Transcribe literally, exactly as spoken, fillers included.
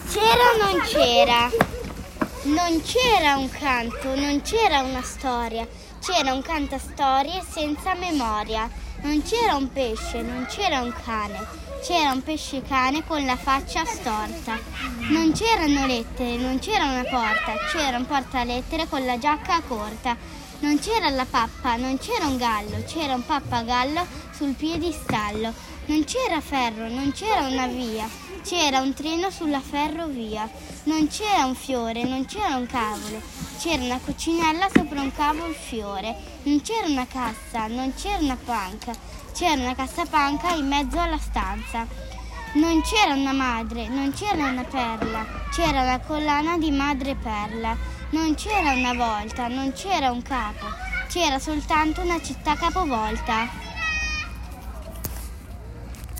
C'era o non c'era? Non c'era un canto, non c'era una storia, c'era un cantastorie senza memoria. Non c'era un pesce, non c'era un cane, c'era un pesce cane con la faccia storta. Non c'erano lettere, non c'era una porta, c'era un portalettere con la giacca corta. Non c'era la pappa, non c'era un gallo, c'era un pappagallo sul piedistallo. Non c'era ferro, non c'era una via, c'era un treno sulla ferrovia. Non c'era un fiore, non c'era un cavolo, c'era una coccinella sopra un cavolfiore. Non c'era una cassa, non c'era una panca, c'era una cassapanca in mezzo alla stanza. Non c'era una madre, non c'era una perla, c'era una collana di madreperla. Non c'era una volta, non c'era un capo, c'era soltanto una città capovolta.